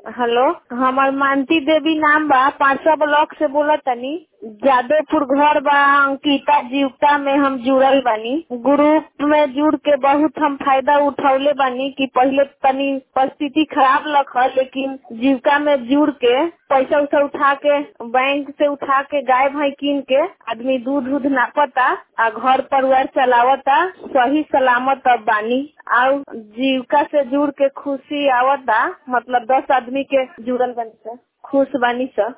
Hello, हमार मानती देवी नाम बा। 500 ब्लॉक से बोला तनी। जादवपुर घर बा। अंकिता जीविका में हम जुड़ल बानी। ग्रुप में जुड़ के बहुत हम फायदा उठौले बानी कि पहले तनी परिस्थिति खराब लखल, लेकिन जीविका में जुड़ के पैसा उसा उठा के बैंक से उठा के गाय भाई कीन के आदमी दूध नापता आ घर परिवार चलावता। सही सलामत अब बानी। और जीविका से जुड़ के खुशी आवता। मतलब 10 आदमी के जुड़ल बानी सर। खुश बानी सर।